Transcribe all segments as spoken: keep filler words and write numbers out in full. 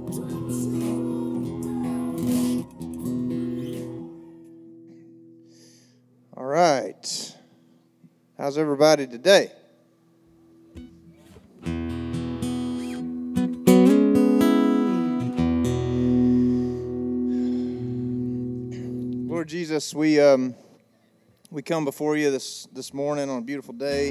All right. How's everybody today? Lord Jesus, we um, we come before you this, this morning on a beautiful day.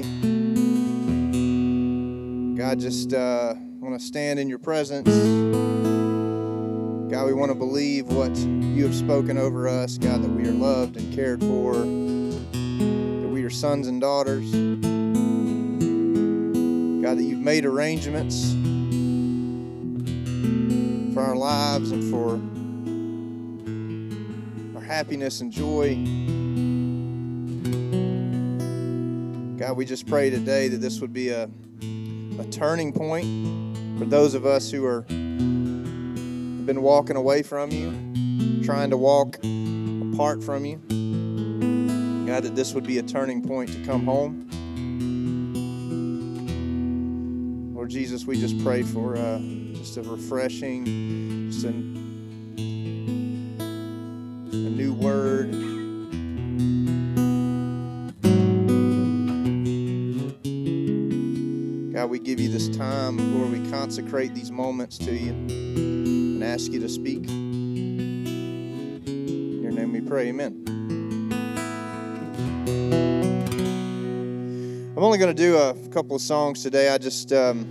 God, just uh, want to stand in your presence. God, we want to believe what you have spoken over us, God, that we are loved and cared for, that we are sons and daughters. God, that you've made arrangements for our lives and for our happiness and joy. God, we just pray today that this would be a, a turning point for those of us who are have been walking away from you, trying to walk apart from you. God, that this would be a turning point to come home. Lord Jesus, we just pray for uh, just a refreshing, just a, a new word. God, we give you this time, Lord, we consecrate these moments to you and ask you to speak. In your name we pray, amen. I'm only going to do a couple of songs today. I just, um,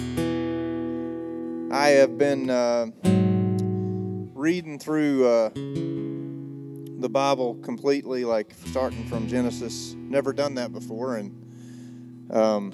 I have been uh, reading through uh, the Bible completely, like starting from Genesis. Never done that before, and um,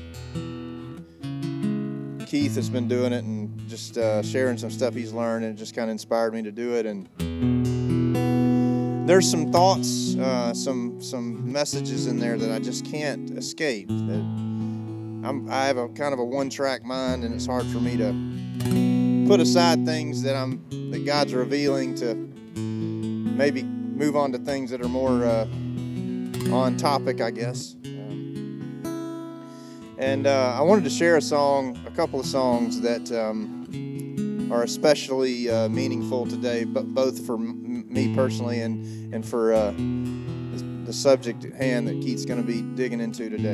Keith has been doing it and just uh, sharing some stuff he's learned, and it just kind of inspired me to do it. And there's some thoughts, uh, some some messages in there that I just can't escape. That I'm, I have a kind of a one-track mind, and it's hard for me to put aside things that I'm that God's revealing to maybe move on to things that are more uh, on topic, I guess. Um, and uh, I wanted to share a song, a couple of songs that um, are especially uh, meaningful today, but both for m- me personally and and for uh, the subject at hand that Keith's going to be digging into today.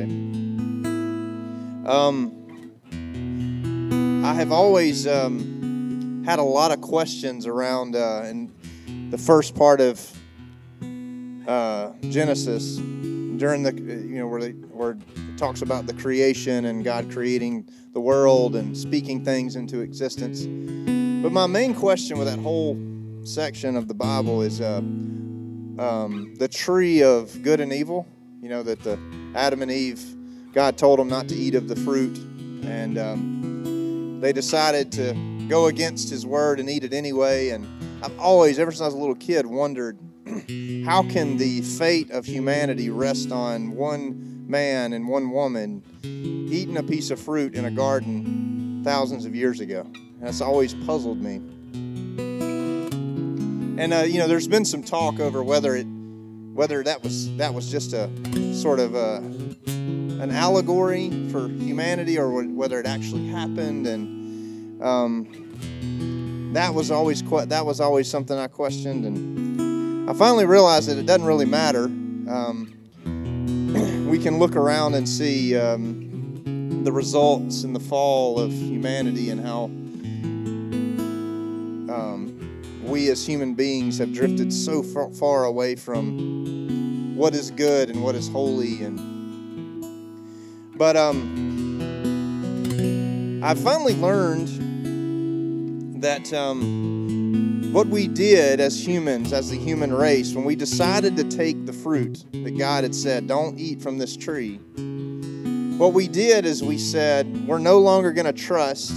Um, I have always um, had a lot of questions around uh, in the first part of uh, Genesis, during the you know where they, where it talks about the creation and God creating the world and speaking things into existence. But my main question with that whole section of the Bible is uh, um, the tree of good and evil. You know, that the Adam and Eve, God told them not to eat of the fruit, and um, they decided to go against His word and eat it anyway. And I've always, ever since I was a little kid, wondered how can the fate of humanity rest on one man and one woman eating a piece of fruit in a garden thousands of years ago. And that's always puzzled me. And uh, you know, there's been some talk over whether it, whether that was that was just a sort of a, an allegory for humanity, or whether it actually happened. And um, that was always que- that was always something I questioned. And I finally realized that it doesn't really matter. Um, we can look around and see um, the results in the fall of humanity and how um, we as human beings have drifted so far, far away from what is good and what is holy. And but um, I finally learned that um, what we did as humans, as the human race, when we decided to take the fruit that God had said, don't eat from this tree, what we did is we said, we're no longer going to trust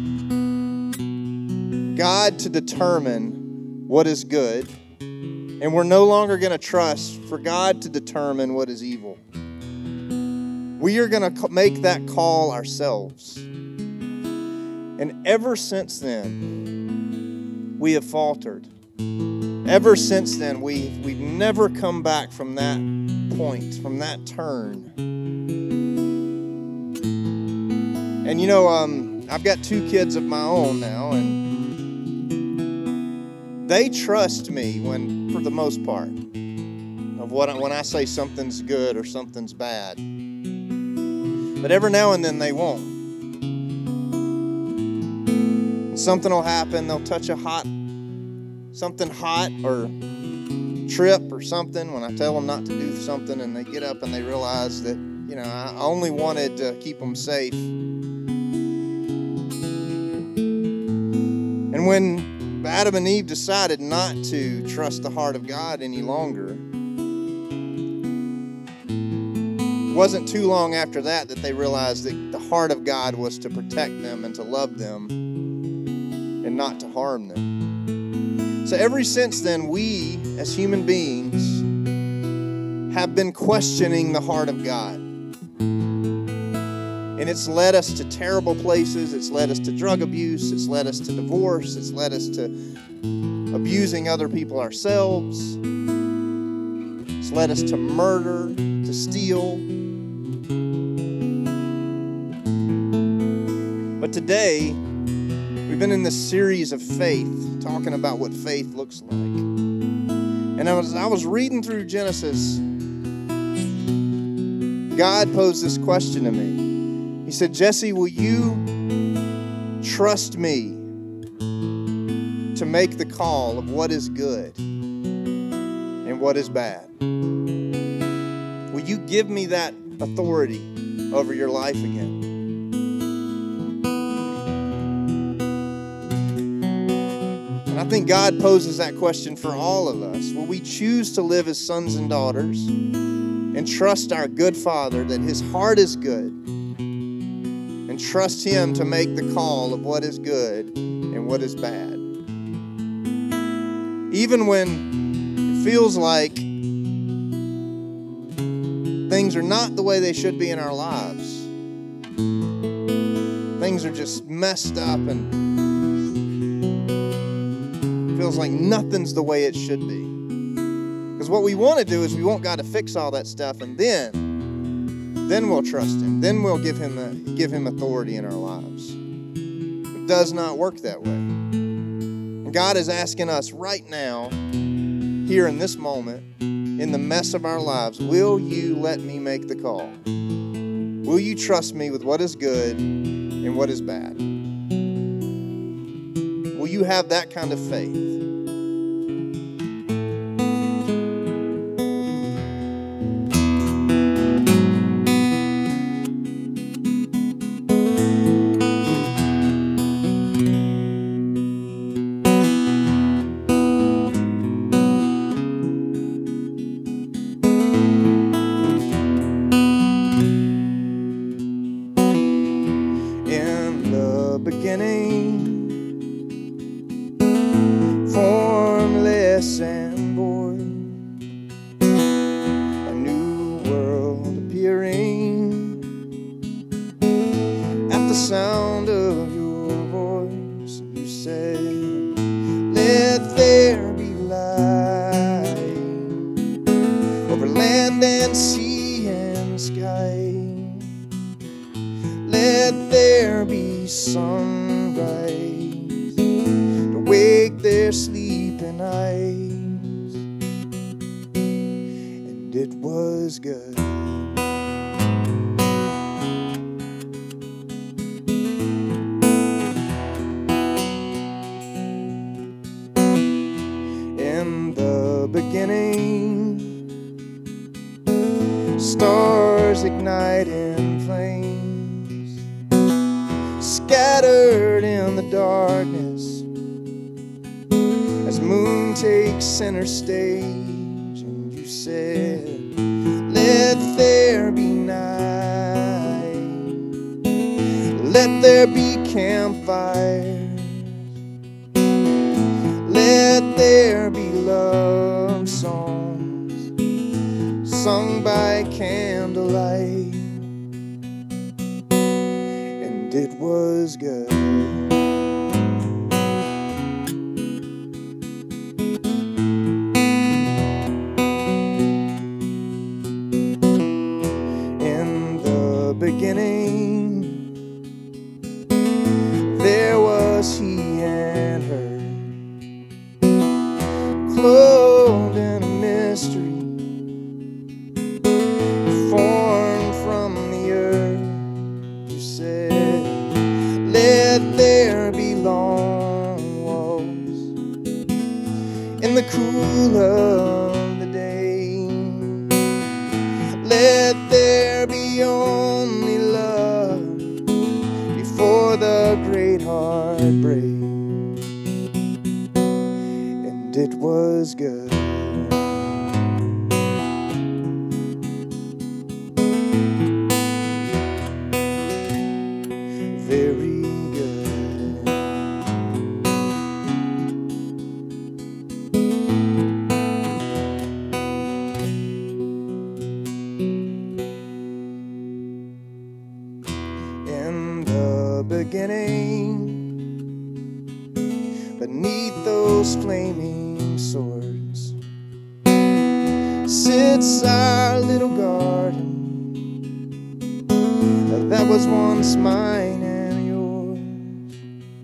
God to determine what is good, and we're no longer going to trust for God to determine what is evil. We are going to make that call ourselves. And ever since then, we have faltered. Ever since then, we've, we've never come back from that point, from that turn. And you know, um, I've got two kids of my own now, and they trust me when, for the most part, of what I, when I say something's good or something's bad. But every now and then they won't. Something will happen. They'll touch a hot, something hot or trip or something when I tell them not to do something, and they get up and they realize that, you know, I only wanted to keep them safe. And when Adam and Eve decided not to trust the heart of God any longer, it wasn't too long after that that they realized that the heart of God was to protect them and to love them and not to harm them. So ever since then, we as human beings have been questioning the heart of God. And it's led us to terrible places. It's led us to drug abuse. It's led us to divorce. It's led us to abusing other people ourselves. It's led us to murder, to steal. But today, we've been in this series of faith, talking about what faith looks like. And I was, I was reading through Genesis. God posed this question to me. He said, Jesse, will you trust me to make the call of what is good and what is bad? Will you give me that authority over your life again? And I think God poses that question for all of us. Will we choose to live as sons and daughters and trust our good Father that His heart is good, and trust Him to make the call of what is good and what is bad? Even when it feels like things are not the way they should be in our lives. Things are just messed up and it feels like nothing's the way it should be. Because what we want to do is we want God to fix all that stuff, and then Then we'll trust Him. Then we'll give Him a, give Him authority in our lives. It does not work that way. And God is asking us right now, here in this moment, in the mess of our lives, will you let me make the call? Will you trust me with what is good and what is bad? Will you have that kind of faith? Stars ignite in flames, scattered in the darkness, as moon takes center stage. And you said, let there be night, let there be campfires, let there be love songs sung by candlelight, and it was good. In the beginning, there was He and her, clothed in a mystery, formed from the earth. You said, let there be long walls in the cool of the day. Let there be only love before the great heartbreak. And it was good. Very good. In the beginning, beneath those flaming swords, sits our little garden that was once mine and yours.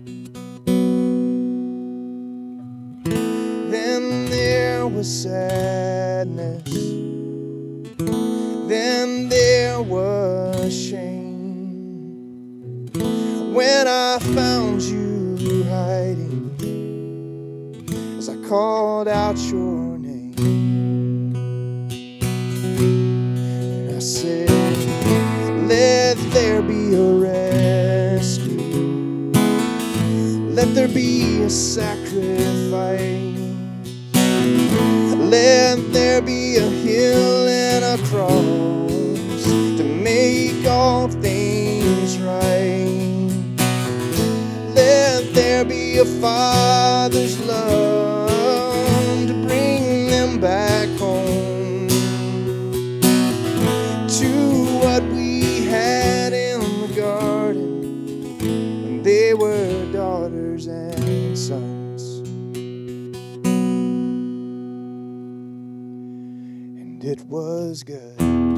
Then there was sadness, then there was shame, when I found you hiding as I called out your name. And I said, let there be a rescue, let there be a sacrifice, let there be a hill and a cross to make all things right. Let there be a father's love to bring them back home to what we had in the garden when they were daughters and sons. And it was good.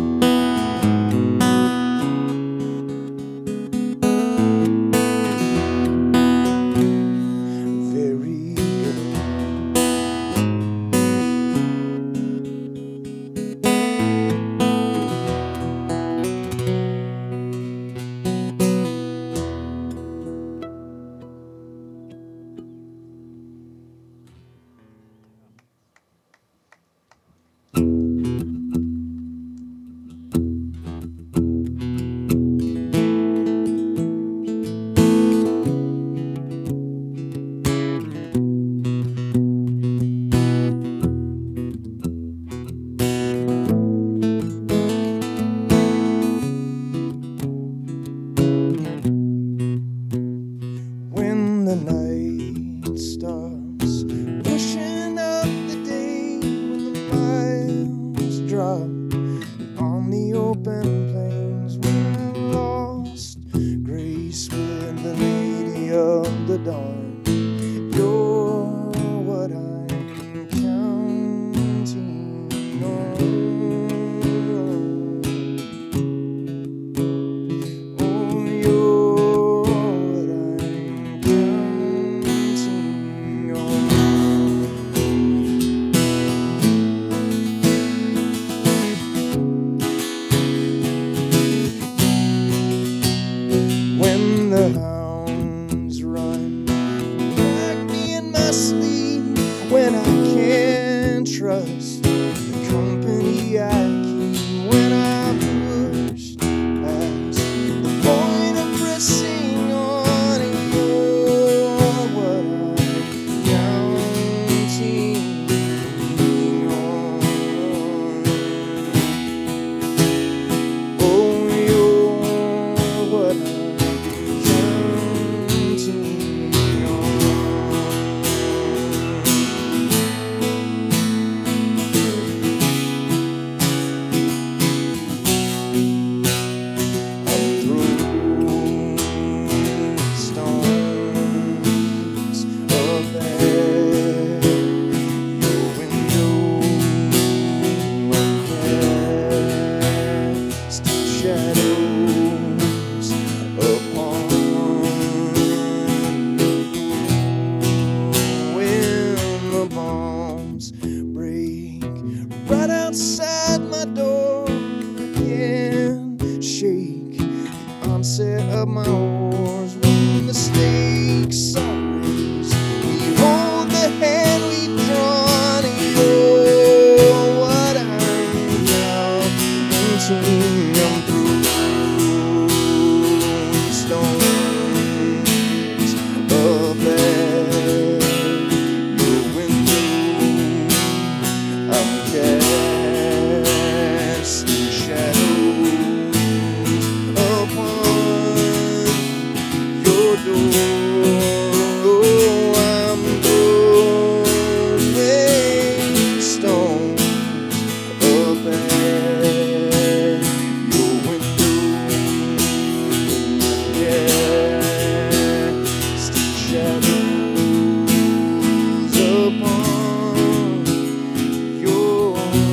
The night stops pushing up the day, when the miles drop on the open plains, when we're lost grace with the lady of the dawn. You're what I'm counting on. Oh, you're what I'm counting on. When the hounds run shadows upon your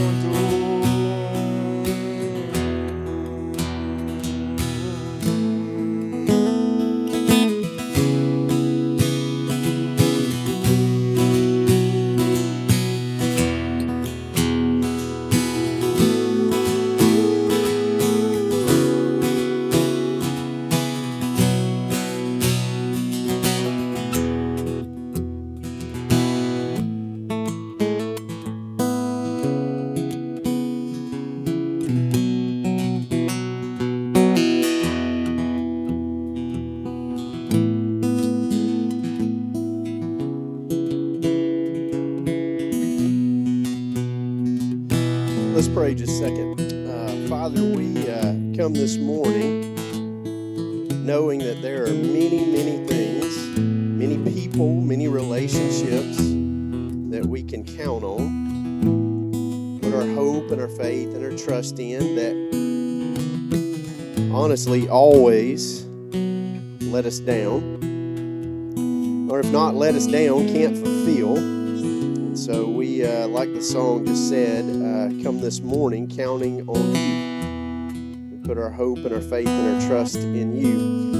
Let's pray just a second. Uh, Father, we uh, come this morning knowing that there are many, many things, many people, many relationships that we can count on, put our hope and our faith and our trust in, that honestly always let us down, or if not let us down, can't fulfill. So we, uh, like the song just said, uh, come this morning counting on you. We put our hope and our faith and our trust in you.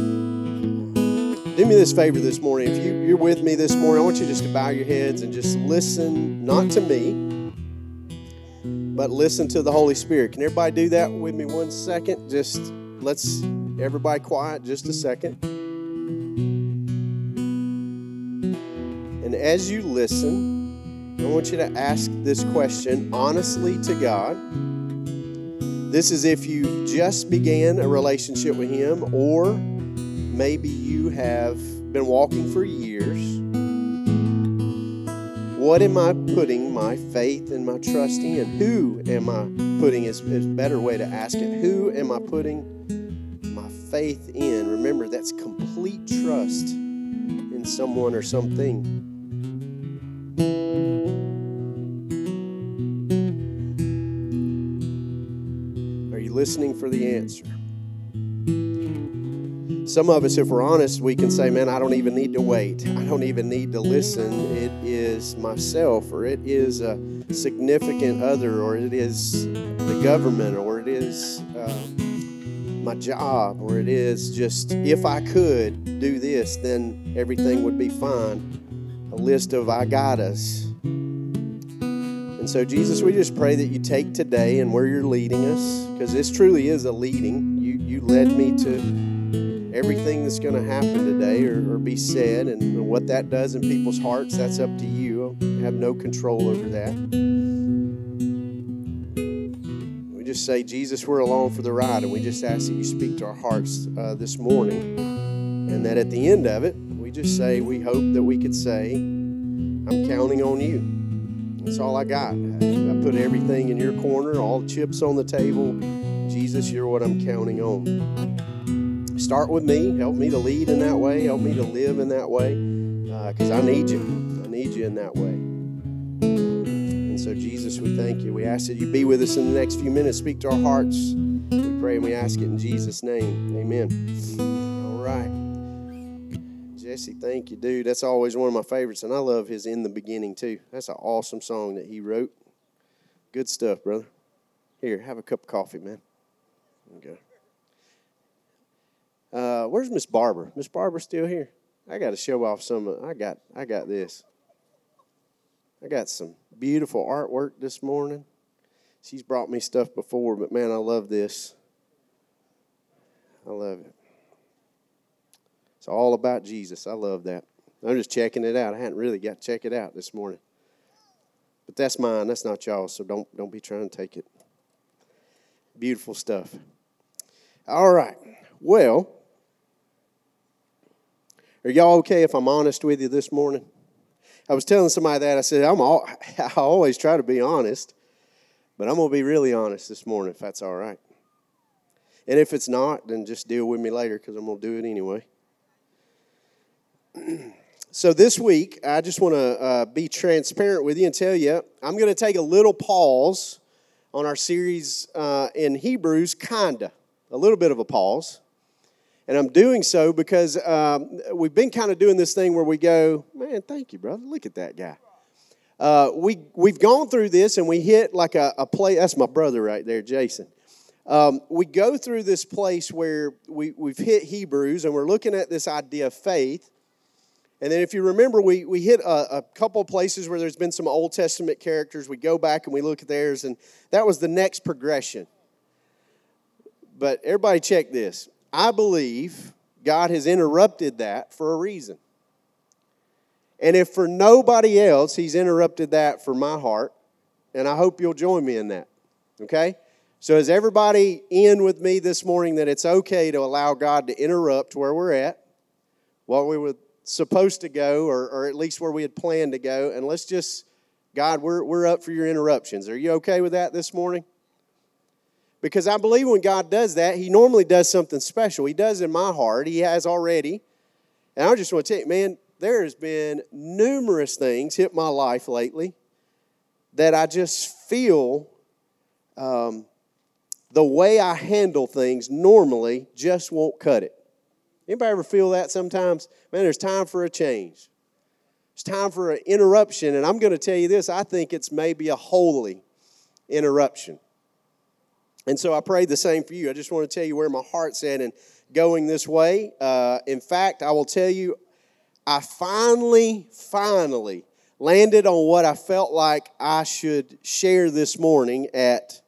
Do me this favor this morning. If you, you're with me this morning, I want you just to bow your heads and just listen, not to me, but listen to the Holy Spirit. Can everybody do that with me one second? Just let's, everybody quiet just a second. And as you listen, I want you to ask this question honestly to God. This is if you just began a relationship with Him, or maybe you have been walking for years. What am I putting my faith and my trust in? Who am I putting, is a better way to ask it. Who am I putting my faith in? Remember, that's complete trust in someone or something. Listening for the answer. Some of us, if we're honest, we can say, man, I don't even need to wait. I don't even need to listen. It is myself, or it is a significant other, or it is the government, or it is uh, my job, or it is just, if I could do this, then everything would be fine. A list of I got us. And so, Jesus, we just pray that you take today and where you're leading us, because this truly is a leading. You you led me to everything that's going to happen today or, or be said, and what that does in people's hearts, that's up to you. I have no control over that. We just say, Jesus, we're along for the ride, and we just ask that you speak to our hearts uh, this morning, and that at the end of it, we just say, we hope that we could say, I'm counting on you. That's all I got. I put everything in your corner, all the chips on the table. Jesus, you're what I'm counting on. Start with me. Help me to lead in that way. Help me to live in that way, because uh, I need you. I need you in that way. And so, Jesus, we thank you. We ask that you be with us in the next few minutes. Speak to our hearts. We pray and we ask it in Jesus' name. Amen. All right. Jesse, thank you, dude. That's always one of my favorites, and I love his In the Beginning, too. That's an awesome song that he wrote. Good stuff, brother. Here, have a cup of coffee, man. Okay. Uh, where's Miss Barbara? Miss Barbara still here? I got to show off some. Of, I got. I got this. I got some beautiful artwork this morning. She's brought me stuff before, but man, I love this. I love it. It's all about Jesus. I love that. I'm just checking it out. I hadn't really got to check it out this morning. But that's mine. That's not y'all, so don't don't be trying to take it. Beautiful stuff. All right. Well, are y'all okay if I'm honest with you this morning? I was telling somebody that. I said, I'm all, I always try to be honest, but I'm going to be really honest this morning if that's all right. And if it's not, then just deal with me later because I'm going to do it anyway. So this week, I just want to uh, be transparent with you and tell you, I'm going to take a little pause on our series uh, in Hebrews, kinda, a little bit of a pause. And I'm doing so because um, we've been kind of doing this thing where we go, man, thank you, brother. Look at that guy. Uh, we, we've gone through this and we hit like a, a play. That's my brother right there, Jason. Um, we go through this place where we, we've hit Hebrews and we're looking at this idea of faith. And then if you remember, we, we hit a, a couple of places where there's been some Old Testament characters. We go back and we look at theirs, and that was the next progression. But everybody check this. I believe God has interrupted that for a reason. And if for nobody else, he's interrupted that for my heart. And I hope you'll join me in that. Okay? So is everybody in with me this morning that it's okay to allow God to interrupt where we're at, what we were supposed to go, or, or at least where we had planned to go, and let's just, God, we're, we're up for your interruptions. Are you okay with that this morning? Because I believe when God does that, he normally does something special. He does in my heart. He has already. And I just want to tell you, man, there has been numerous things hit my life lately that I just feel um, the way I handle things normally just won't cut it. Anybody ever feel that sometimes? Man, there's time for a change. It's time for an interruption. And I'm going to tell you this, I think it's maybe a holy interruption. And so I pray the same for you. I just want to tell you where my heart's at and going this way. Uh, in fact, I will tell you, I finally, finally landed on what I felt like I should share this morning at,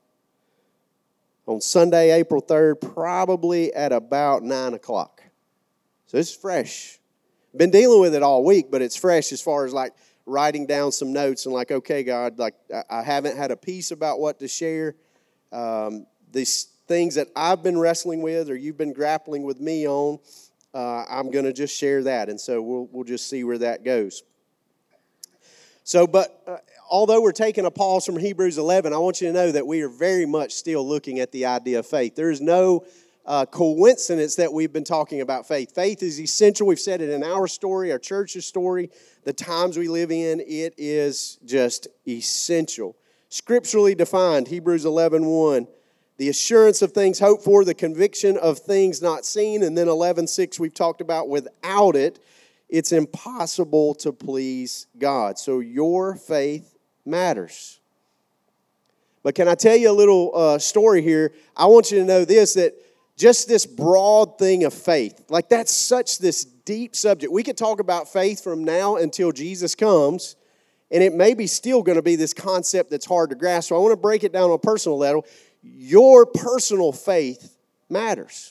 on Sunday, April third, probably at about nine o'clock. So it's fresh. Been dealing with it all week, but it's fresh as far as like writing down some notes and like, okay, God, like I haven't had a piece about what to share. Um, these things that I've been wrestling with or you've been grappling with me on, uh, I'm going to just share that. And so we'll we'll just see where that goes. So, but uh, although we're taking a pause from Hebrews eleven, I want you to know that we are very much still looking at the idea of faith. There is no uh, coincidence that we've been talking about faith. Faith is essential. We've said it in our story, our church's story, the times we live in. It is just essential. Scripturally defined, Hebrews eleven one, the assurance of things hoped for, the conviction of things not seen. And then eleven six, we've talked about without it, it's impossible to please God. So your faith matters. But can I tell you a little uh, story here? I want you to know this, that just this broad thing of faith, like that's such this deep subject. We could talk about faith from now until Jesus comes, and it may be still going to be this concept that's hard to grasp. So I want to break it down on a personal level. Your personal faith matters.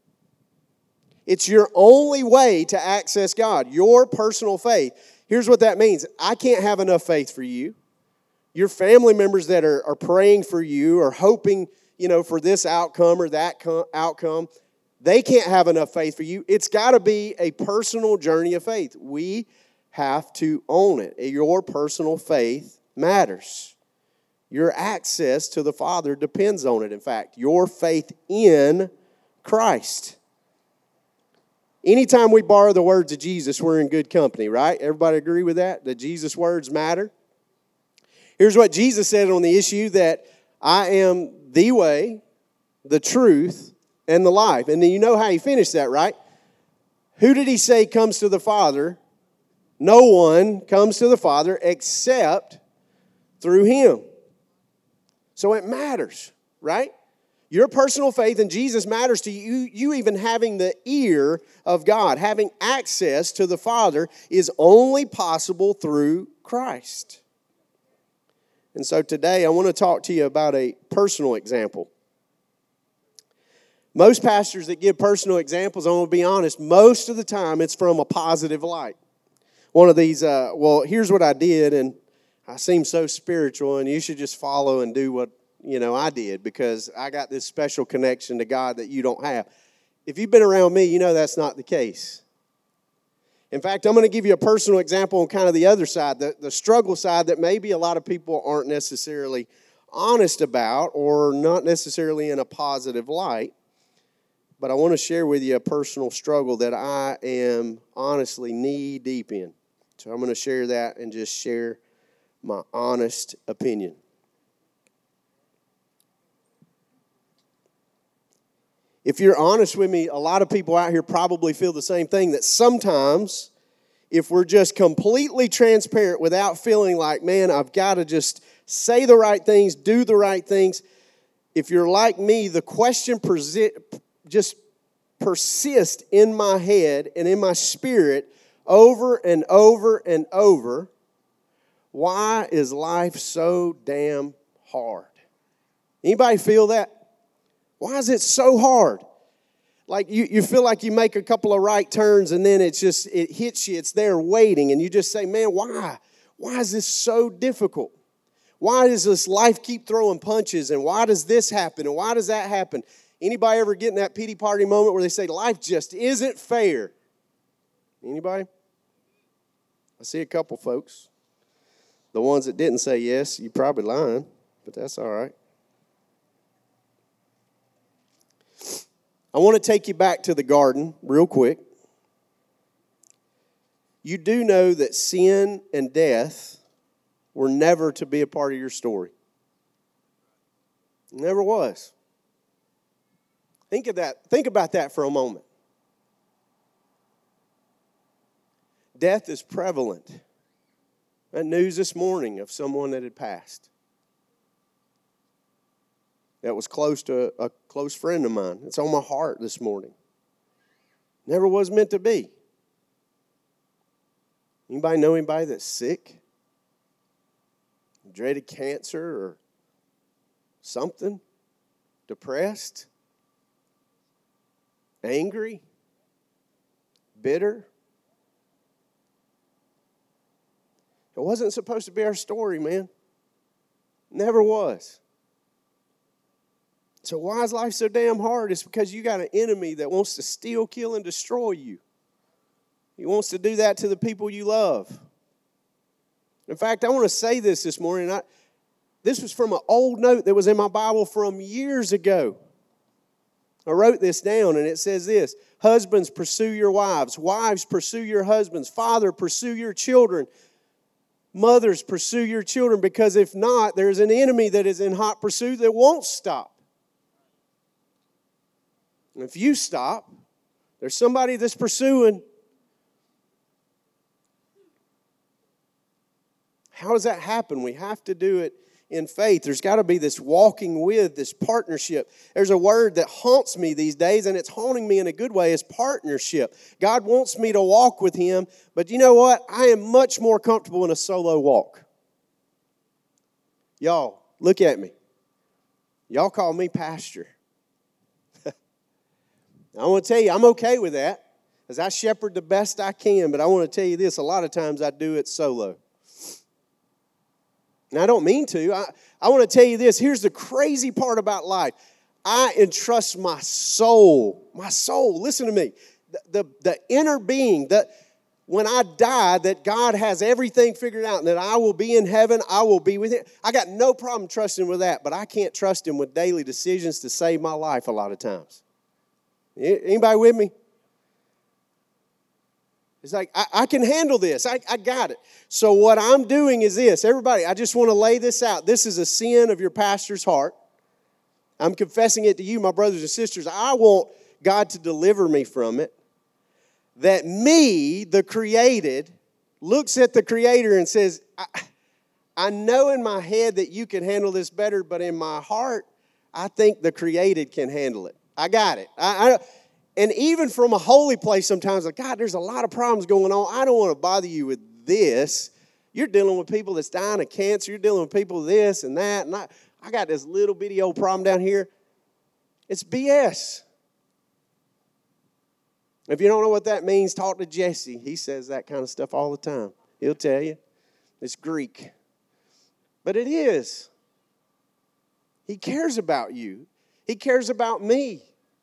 It's your only way to access God, your personal faith. Here's what that means. I can't have enough faith for you. Your family members that are, are praying for you or hoping, you know, for this outcome or that com- outcome, they can't have enough faith for you. It's got to be a personal journey of faith. We have to own it. Your personal faith matters. Your access to the Father depends on it. In fact, your faith in Christ. Anytime we borrow the words of Jesus, we're in good company, right? Everybody agree with that? That Jesus' words matter? Here's what Jesus said on the issue, that I am the way, the truth, and the life. And then you know how he finished that, right? Who did he say comes to the Father? No one comes to the Father except through him. So it matters, right? Your personal faith in Jesus matters to you. You even having the ear of God, having access to the Father is only possible through Christ. And so today I want to talk to you about a personal example. Most pastors that give personal examples, I'm going to be honest, most of the time it's from a positive light. One of these, uh, well, here's what I did, and I seem so spiritual, and you should just follow and do what, you know, I did, because I got this special connection to God that you don't have. If you've been around me, you know that's not the case. In fact, I'm going to give you a personal example on kind of the other side, the, the struggle side that maybe a lot of people aren't necessarily honest about or not necessarily in a positive light. But I want to share with you a personal struggle that I am honestly knee deep in. So I'm going to share that and just share my honest opinion. If you're honest with me, a lot of people out here probably feel the same thing, that sometimes if we're just completely transparent without feeling like, man, I've got to just say the right things, do the right things. If you're like me, the question persi- just persists in my head and in my spirit over and over and over. Why is life so damn hard? Anybody feel that? Why is it so hard? Like you, you feel like you make a couple of right turns and then it's just, it hits you, it's there waiting, and you just say, man, why? Why is this so difficult? Why does this life keep throwing punches, and why does this happen, and why does that happen? Anybody ever get in that pity party moment where they say, life just isn't fair? Anybody? I see a couple folks. The ones that didn't say yes, you're probably lying, but that's all right. I want to take you back to the garden real quick. You do know that sin and death were never to be a part of your story. It never was. Think of that. Think about that for a moment. Death is prevalent. That news this morning of someone that had passed. That was close to a close friend of mine. It's on my heart this morning. Never was meant to be. Anybody know anybody that's sick? Dreaded cancer or something? Depressed? Angry? Bitter? It wasn't supposed to be our story, man. Never was. So why is life so damn hard? It's because you got an enemy that wants to steal, kill, and destroy you. He wants to do that to the people you love. In fact, I want to say this this morning. I, this was from an old note that was in my Bible from years ago. I wrote this down, and it says this: husbands, pursue your wives. Wives, pursue your husbands. Father, pursue your children. Mothers, pursue your children, because if not, there's an enemy that is in hot pursuit that won't stop. And if you stop, there's somebody that's pursuing. How does that happen? We have to do it in faith. There's got to be this walking with, this partnership. There's a word that haunts me these days, and it's haunting me in a good way, is partnership. God wants me to walk with Him, but you know what? I am much more comfortable in a solo walk. Y'all, look at me. Y'all call me pastor. I want to tell you, I'm okay with that, as I shepherd the best I can, but I want to tell you this, a lot of times I do it solo. And I don't mean to. I, I want to tell you this. Here's the crazy part about life. I entrust my soul, my soul, listen to me, the, the, the inner being, that when I die, that God has everything figured out and that I will be in heaven, I will be with Him. I got no problem trusting with that, but I can't trust Him with daily decisions to save my life a lot of times. Anybody with me? It's like, I, I can handle this. I, I got it. So what I'm doing is this. Everybody, I just want to lay this out. This is a sin of your pastor's heart. I'm confessing it to you, my brothers and sisters. I want God to deliver me from it. That me, the created, looks at the Creator and says, I, I know in my head that you can handle this better, but in my heart, I think the created can handle it. I got it. I, I, and even from a holy place sometimes, like, God, there's a lot of problems going on. I don't want to bother you with this. You're dealing with people that's dying of cancer. You're dealing with people with this and that. And I, I got this little bitty old problem down here. It's B S. If you don't know what that means, talk to Jesse. He says that kind of stuff all the time. He'll tell you. It's Greek. But it is. He cares about you. He cares about me.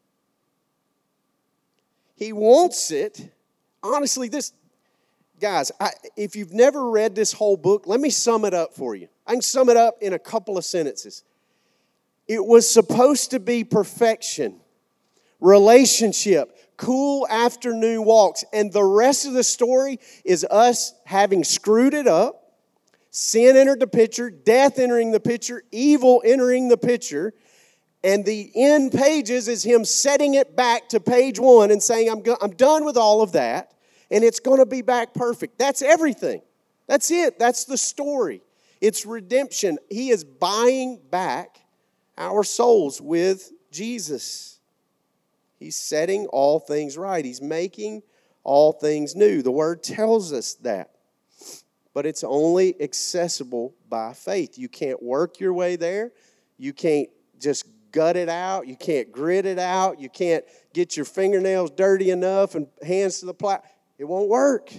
He wants it. Honestly, this, guys, I, if you've never read this whole book, let me sum it up for you. I can sum it up in a couple of sentences. It was supposed to be perfection, relationship, cool afternoon walks, and the rest of the story is us having screwed it up, sin entered the picture, death entering the picture, evil entering the picture, And the end pages is him setting it back to page one and saying, I'm, go- I'm done with all of that, and it's going to be back perfect. That's everything. That's it. That's the story. It's redemption. He is buying back our souls with Jesus. He's setting all things right. He's making all things new. The Word tells us that. But it's only accessible by faith. You can't work your way there. You can't just gut it out. You can't grit it out. You can't get your fingernails dirty enough and hands to the plow. It won't work.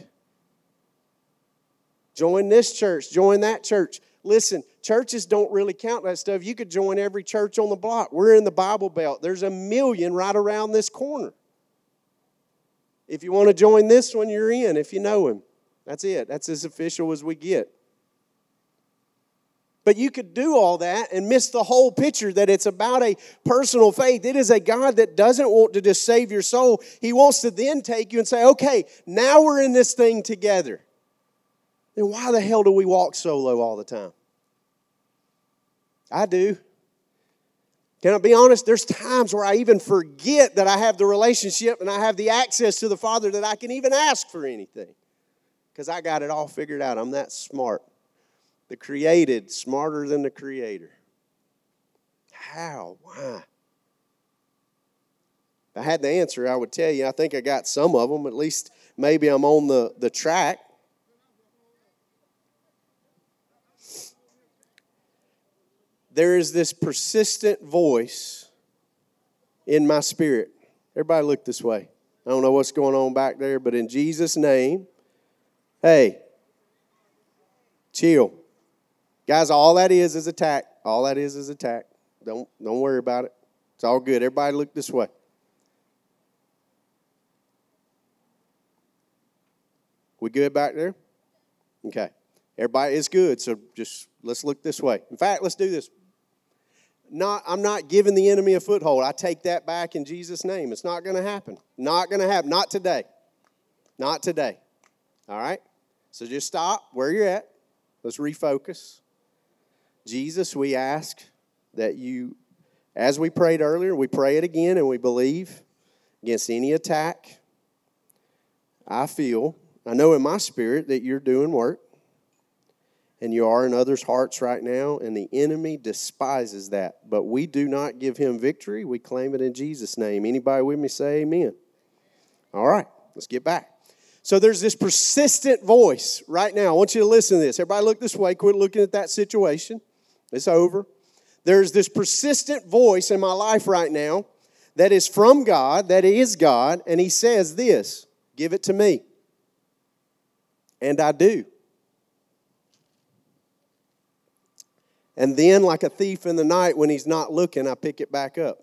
Join this church. Join that church. Listen, churches don't really count that stuff. You could join every church on the block. We're in the Bible Belt. There's a million right around this corner. If you want to join this one, you're in if you know him. That's it. That's as official as we get. But you could do all that and miss the whole picture that it's about a personal faith. It is a God that doesn't want to just save your soul. He wants to then take you and say, okay, now we're in this thing together. Then why the hell do we walk solo all the time? I do. Can I be honest? There's times where I even forget that I have the relationship and I have the access to the Father that I can even ask for anything. Because I got it all figured out. I'm that smart. The created, smarter than the Creator. How? Why? If I had the answer, I would tell you. I think I got some of them. At least maybe I'm on the, the track. There is this persistent voice in my spirit. Everybody look this way. I don't know what's going on back there, but in Jesus' name, hey, chill. Guys, all that is is attack. All that is is attack. Don't, don't worry about it. It's all good. Everybody look this way. We good back there? Okay. Everybody is good, so just let's look this way. In fact, let's do this. Not, I'm not giving the enemy a foothold. I take that back in Jesus' name. It's not going to happen. Not going to happen. Not today. Not today. All right? So just stop where you're at. Let's refocus. Jesus, we ask that you, as we prayed earlier, we pray it again and we believe against any attack. I feel, I know in my spirit that you're doing work. And you are in others' hearts right now, and the enemy despises that. But we do not give him victory. We claim it in Jesus' name. Anybody with me say amen? All right, let's get back. So there's this persistent voice right now. I want you to listen to this. Everybody look this way. Quit looking at that situation. It's over. There's this persistent voice in my life right now that is from God, that is God, and he says this, give it to me. And I do. And then, like a thief in the night, when he's not looking, I pick it back up.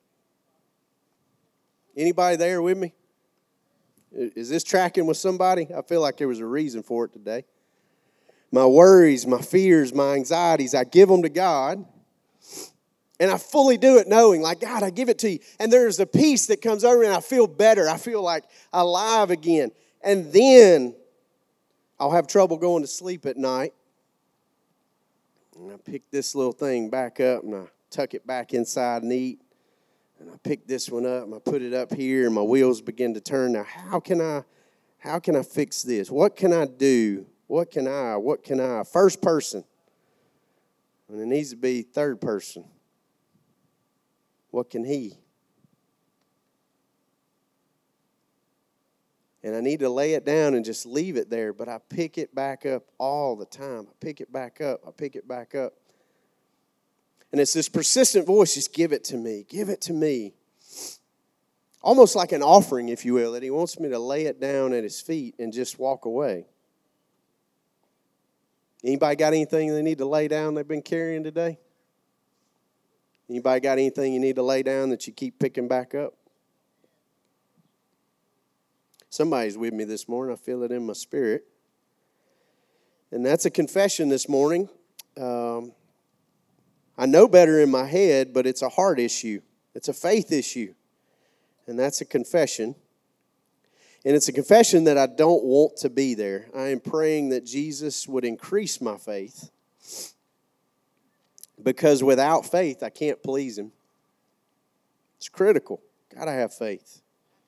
Anybody there with me? Is this tracking with somebody? I feel like there was a reason for it today. My worries, my fears, my anxieties, I give them to God. And I fully do it knowing, like, God, I give it to you. And there's a peace that comes over me, and I feel better. I feel like alive again. And then I'll have trouble going to sleep at night. And I pick this little thing back up and I tuck it back inside neat. And I pick this one up and I put it up here and my wheels begin to turn. Now, how can I, how can I fix this? What can I do? What can I, what can I? First person. And it needs to be third person. What can he? And I need to lay it down and just leave it there, but I pick it back up all the time. I pick it back up. I pick it back up. And it's this persistent voice, just give it to me. Give it to me. Almost like an offering, if you will, that he wants me to lay it down at his feet and just walk away. Anybody got anything they need to lay down they've been carrying today? Anybody got anything you need to lay down that you keep picking back up? Somebody's with me this morning. I feel it in my spirit. And that's a confession this morning. Um, I know better in my head, but it's a heart issue. It's a faith issue. And that's a confession. And it's a confession that I don't want to be there. I am praying that Jesus would increase my faith. Because without faith, I can't please him. It's critical. Got to have faith.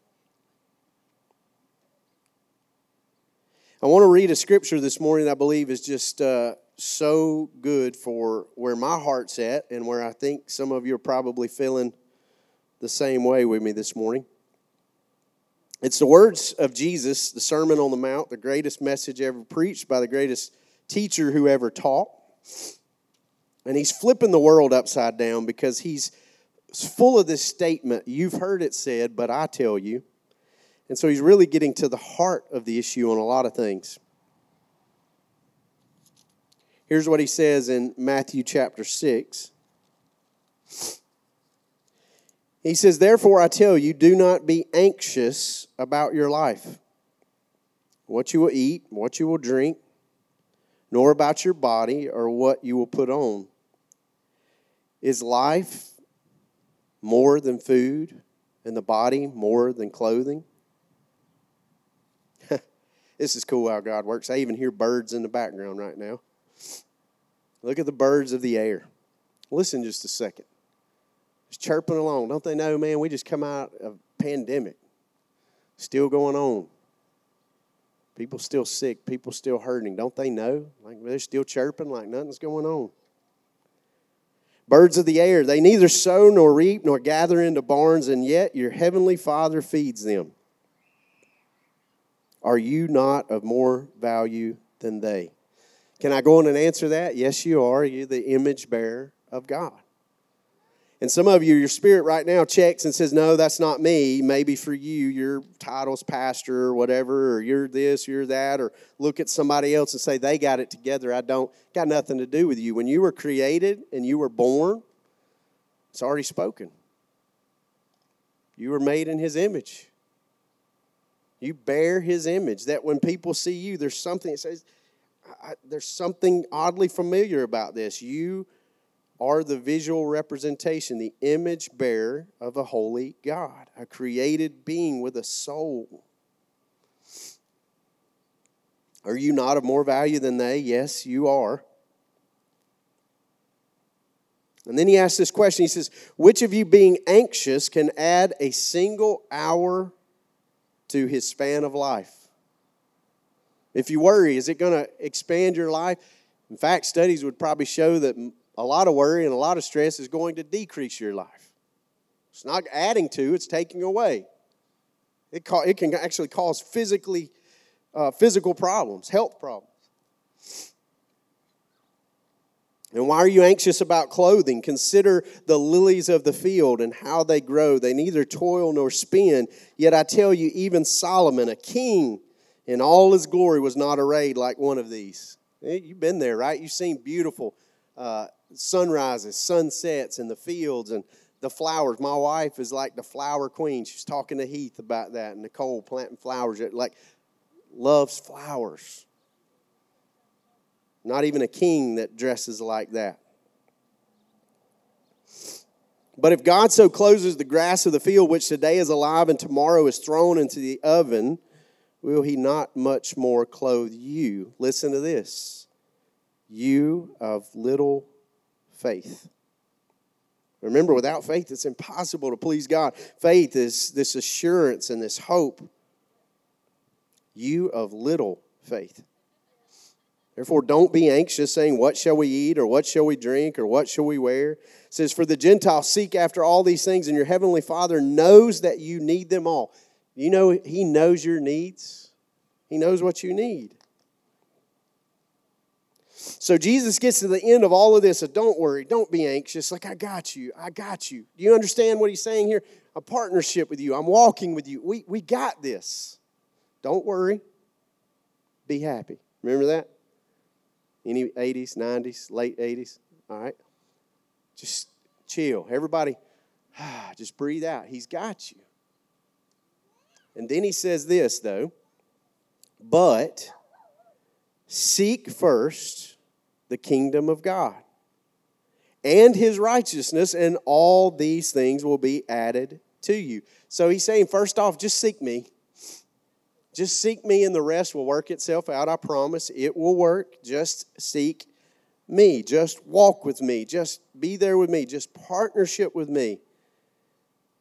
I want to read a scripture this morning I believe is just uh, so good for where my heart's at and where I think some of you are probably feeling the same way with me this morning. It's the words of Jesus, the Sermon on the Mount, the greatest message ever preached by the greatest teacher who ever taught. And he's flipping the world upside down because he's full of this statement, you've heard it said, but I tell you. And so he's really getting to the heart of the issue on a lot of things. Here's what he says in Matthew chapter six. He says, therefore I tell you, do not be anxious about your life, what you will eat, what you will drink, nor about your body or what you will put on. Is life more than food, and the body more than clothing? This is cool how God works. I even hear birds in the background right now. Look at the birds of the air. Listen just a second. Just chirping along. Don't they know, man, we just come out of a pandemic. Still going on. People still sick. People still hurting. Don't they know? Like they're still chirping like nothing's going on. Birds of the air, they neither sow nor reap nor gather into barns, and yet your heavenly Father feeds them. Are you not of more value than they? Can I go on and answer that? Yes, you are. You're the image bearer of God. And some of you, your spirit right now checks and says, no, that's not me. Maybe for you, your title's pastor or whatever, or you're this, you're that, or look at somebody else and say, they got it together. I don't. Got nothing to do with you. When you were created and you were born, it's already spoken. You were made in his image. You bear his image. That when people see you, there's something that says, I, there's something oddly familiar about this. You are the visual representation, the image bearer of a holy God, a created being with a soul. Are you not of more value than they? Yes, you are. And then he asks this question. He says, which of you being anxious can add a single hour to his span of life? If you worry, is it going to expand your life? In fact, studies would probably show that a lot of worry and a lot of stress is going to decrease your life. It's not adding to, it's taking away. It, ca- it can actually cause physically, uh, physical problems, health problems. And why are you anxious about clothing? Consider the lilies of the field and how they grow. They neither toil nor spin. Yet I tell you, even Solomon, a king in all his glory, was not arrayed like one of these. You've been there, right? You've seen beautiful uh, sunrises, sunsets in the fields and the flowers. My wife is like the flower queen. She's talking to Heath about that, and Nicole planting flowers. Like, loves flowers. Not even a king that dresses like that. But if God so clothes the grass of the field, which today is alive and tomorrow is thrown into the oven, will he not much more clothe you? Listen to this. You of little faith. Remember, without faith, it's impossible to please God. Faith is this assurance and this hope. You of little faith. Therefore, don't be anxious, saying, what shall we eat, or what shall we drink, or what shall we wear? It says, for the Gentiles seek after all these things, and your heavenly Father knows that you need them all. You know, he knows your needs. He knows what you need. So Jesus gets to the end of all of this, so don't worry, don't be anxious. Like, I got you, I got you. Do you understand what he's saying here? A partnership with you. I'm walking with you. We, we got this. Don't worry. Be happy. Remember that? Any eighties, nineties, late eighties? All right. Just chill. Everybody, just breathe out. He's got you. And then he says this, though. But seek first the kingdom of God and his righteousness, and all these things will be added to you. So he's saying, first off, just seek me. Just seek me and the rest will work itself out. I promise it will work. Just seek me. Just walk with me. Just be there with me. Just partnership with me.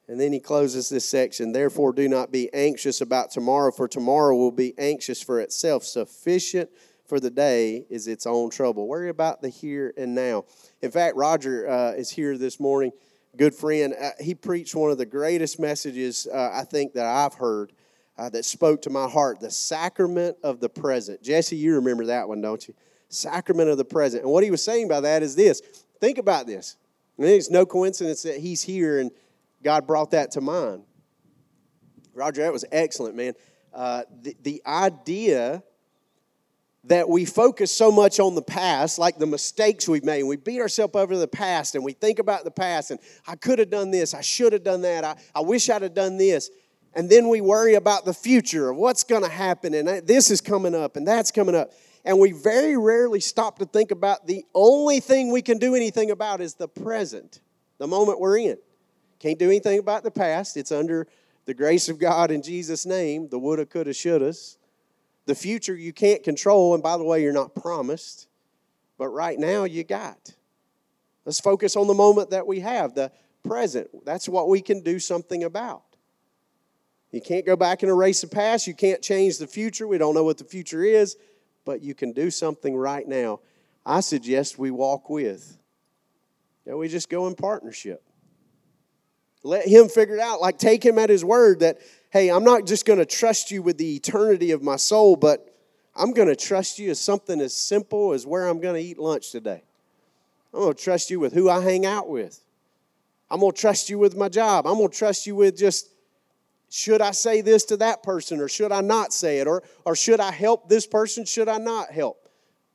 And then he closes this section. Therefore, do not be anxious about tomorrow, for tomorrow will be anxious for itself. Sufficient for the day is its own trouble. Worry about the here and now. In fact, Roger uh, is here this morning, good friend. Uh, he preached one of the greatest messages uh, I think that I've heard uh, that spoke to my heart, the sacrament of the present. Jesse, you remember that one, don't you? Sacrament of the present. And what he was saying by that is this. Think about this. I mean, it's no coincidence that he's here and God brought that to mind. Roger, that was excellent, man. Uh, the, the idea that we focus so much on the past, like the mistakes we've made. We beat ourselves over the past, and we think about the past, and I could have done this, I should have done that, I, I wish I'd have done this. And then we worry about the future, of what's going to happen, and this is coming up, and that's coming up. And we very rarely stop to think about the only thing we can do anything about is the present, the moment we're in. Can't do anything about the past. It's under the grace of God in Jesus' name, the woulda, coulda, shouldas. The future you can't control, and by the way, you're not promised. But right now, you got. Let's focus on the moment that we have, the present. That's what we can do something about. You can't go back and erase the past. You can't change the future. We don't know what the future is, but you can do something right now. I suggest we walk with. And we just go in partnership. Let him figure it out. Like, take him at his word that, hey, I'm not just going to trust you with the eternity of my soul, but I'm going to trust you as something as simple as where I'm going to eat lunch today. I'm going to trust you with who I hang out with. I'm going to trust you with my job. I'm going to trust you with just, should I say this to that person or should I not say it? Or, or should I help this person? Should I not help?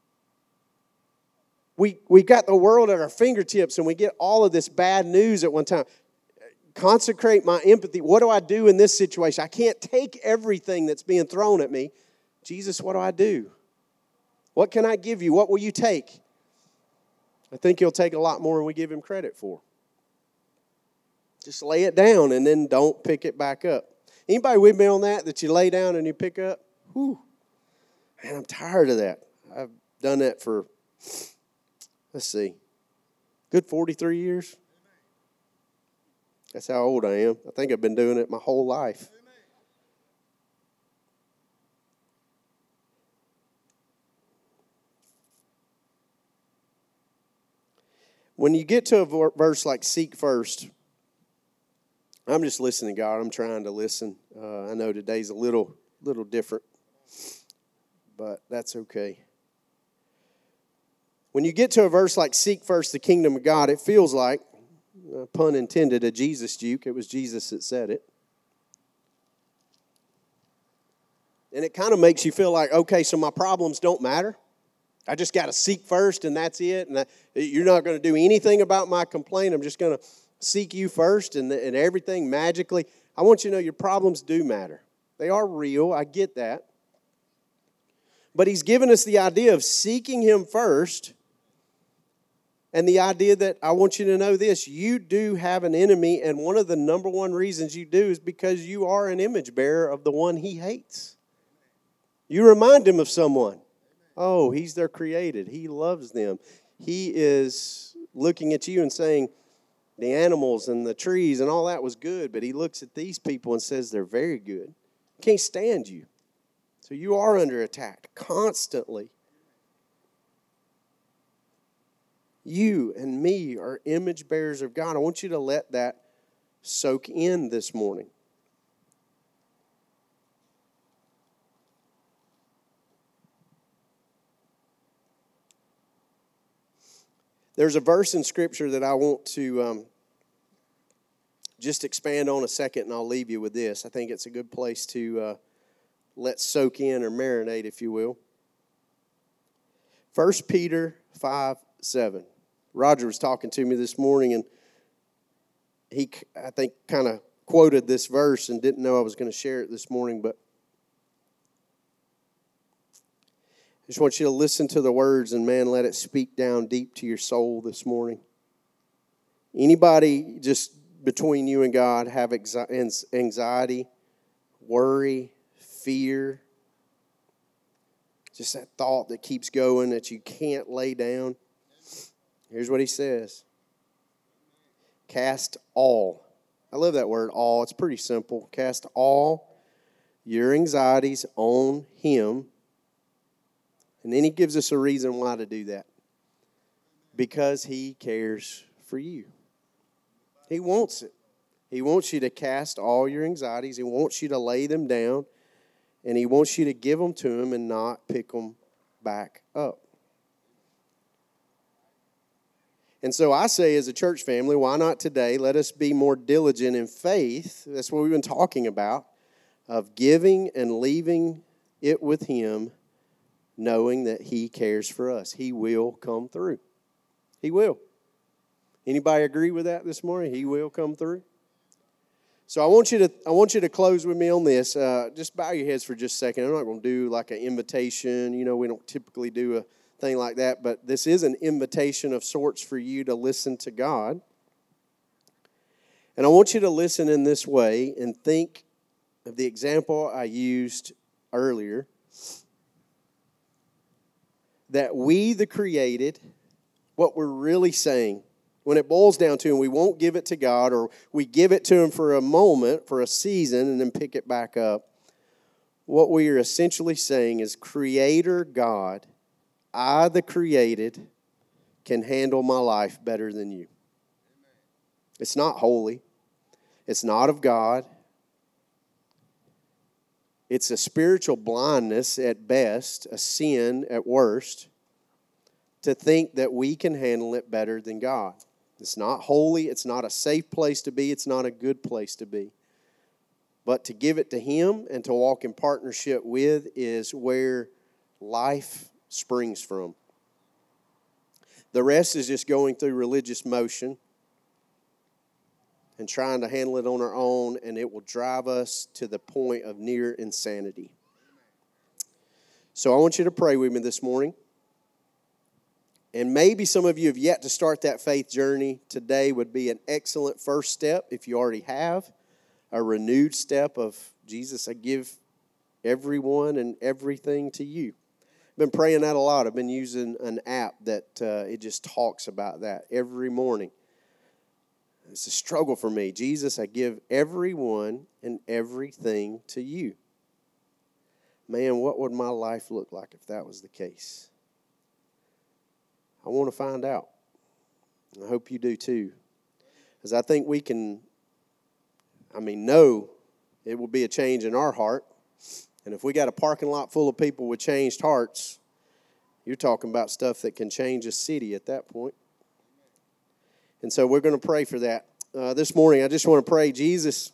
We, we got the world at our fingertips and we get all of this bad news at one time. Consecrate my empathy. What do I do in this situation? I can't take everything that's being thrown at me. Jesus, what do I do? What can I give you? What will you take? I think he'll take a lot more than we give him credit for. Just lay it down and then don't pick it back up. Anybody with me on that, that you lay down and you pick up? Whew. Man, I'm tired of that. I've done that for, let's see, good forty-three years. That's how old I am. I think I've been doing it my whole life. When you get to a verse like seek first, I'm just listening to God. I'm trying to listen. Uh, I know today's a little, little different, but that's okay. When you get to a verse like seek first the kingdom of God, it feels like, Uh, pun intended, a Jesus juke. It was Jesus that said it. And it kind of makes you feel like, okay, so my problems don't matter. I just got to seek first and that's it. And I, you're not going to do anything about my complaint. I'm just going to seek you first and, and everything magically. I want you to know your problems do matter. They are real. I get that. But he's given us the idea of seeking him first. And the idea that I want you to know this, you do have an enemy, and one of the number one reasons you do is because you are an image bearer of the one he hates. You remind him of someone. Oh, he's their created. He loves them. He is looking at you and saying, the animals and the trees and all that was good, but he looks at these people and says they're very good. Can't stand you. So you are under attack constantly. You and me are image bearers of God. I want you to let that soak in this morning. There's a verse in Scripture that I want to um, just expand on a second, and I'll leave you with this. I think it's a good place to uh, let soak in or marinate, if you will. First Peter five seven. Roger was talking to me this morning, and he, I think, kind of quoted this verse and didn't know I was going to share it this morning, but I just want you to listen to the words and, man, let it speak down deep to your soul this morning. Anybody just between you and God have anxiety, worry, fear, just that thought that keeps going that you can't lay down? Here's what he says. Cast all I love that word, all. It's pretty simple. Cast all your anxieties on Him. And then He gives us a reason why to do that. Because He cares for you. He wants it. He wants you to cast all your anxieties. He wants you to lay them down. And He wants you to give them to Him and not pick them back up. And so I say as a church family, why not today? Let us be more diligent in faith. That's what we've been talking about. Of giving and leaving it with Him, knowing that He cares for us. He will come through. He will. Anybody agree with that this morning? He will come through. So I want you to I want you to close with me on this. Uh, just bow your heads for just a second. I'm not going to do like an invitation. You know, we don't typically do a thing like that, but this is an invitation of sorts for you to listen to God. And I want you to listen in this way and think of the example I used earlier, that we, the created, what we're really saying, when it boils down to, and we won't give it to God, or we give it to Him for a moment, for a season, and then pick it back up, what we are essentially saying is, Creator God, I, the created, can handle my life better than you. It's not holy. It's not of God. It's a spiritual blindness at best, a sin at worst, to think that we can handle it better than God. It's not holy. It's not a safe place to be. It's not a good place to be. But to give it to Him and to walk in partnership with is where life springs from. The rest is just going through religious motion and trying to handle it on our own, and it will drive us to the point of near insanity. So I want you to pray with me this morning. And maybe some of you have yet to start that faith journey. Today would be an excellent first step if you already have. A renewed step of, Jesus, I give everyone and everything to you. I've been praying that a lot. I've been using an app that uh, it just talks about that every morning. It's a struggle for me. Jesus, I give everyone and everything to you. Man, what would my life look like if that was the case? I want to find out. I hope you do too. Because I think we can, I mean, know it will be a change in our heart. And if we got a parking lot full of people with changed hearts, you're talking about stuff that can change a city at that point. And so we're going to pray for that. Uh, this morning, I just want to pray, Jesus,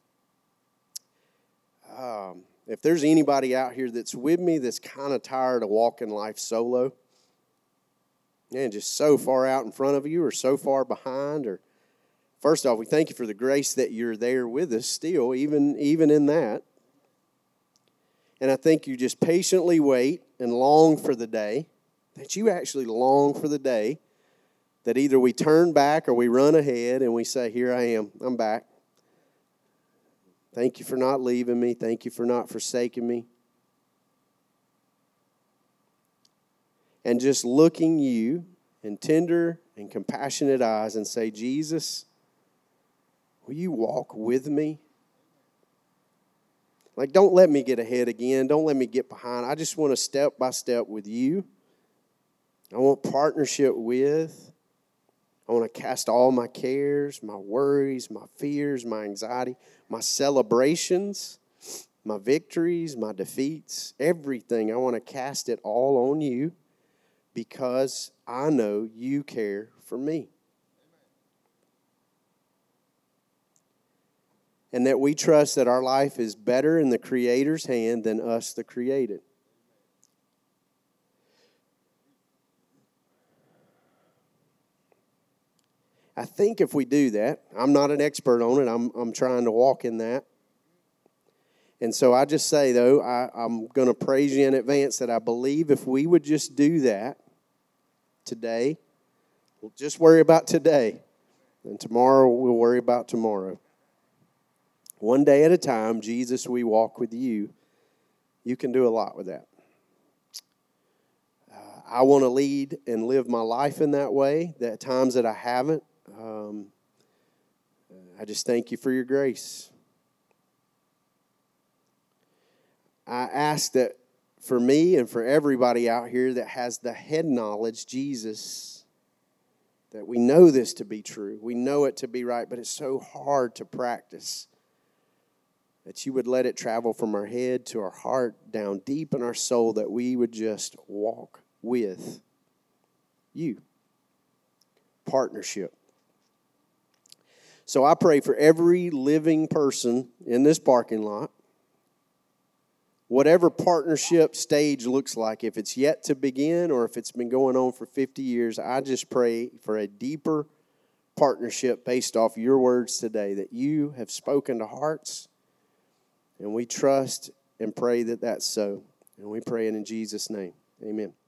um, if there's anybody out here that's with me that's kind of tired of walking life solo, and just so far out in front of you or so far behind, or first off, we thank you for the grace that you're there with us still, even, even in that. And I think you just patiently wait and long for the day, that you actually long for the day that either we turn back or we run ahead and we say, here I am, I'm back. Thank you for not leaving me. Thank you for not forsaking me. And just looking you in tender and compassionate eyes and say, Jesus, will you walk with me? Like, don't let me get ahead again. Don't let me get behind. I just want to step by step with you. I want partnership with. I want to cast all my cares, my worries, my fears, my anxiety, my celebrations, my victories, my defeats, everything. I want to cast it all on you because I know you care for me. And that we trust that our life is better in the Creator's hand than us, the created. I think if we do that, I'm not an expert on it. I'm I'm trying to walk in that. And so I just say, though, I, I'm going to praise you in advance that I believe if we would just do that today, we'll just worry about today. And tomorrow we'll worry about tomorrow. One day at a time, Jesus, we walk with you. You can do a lot with that. Uh, I want to lead and live my life in that way. That times that I haven't, um, I just thank you for your grace. I ask that for me and for everybody out here that has the head knowledge, Jesus, that we know this to be true. We know it to be right, but it's so hard to practice. That you would let it travel from our head to our heart, down deep in our soul, that we would just walk with you. Partnership. So I pray for every living person in this parking lot, whatever partnership stage looks like, if it's yet to begin or if it's been going on for fifty years, I just pray for a deeper partnership based off your words today, that you have spoken to hearts, and we trust and pray that that's so. And we pray it in Jesus' name. Amen.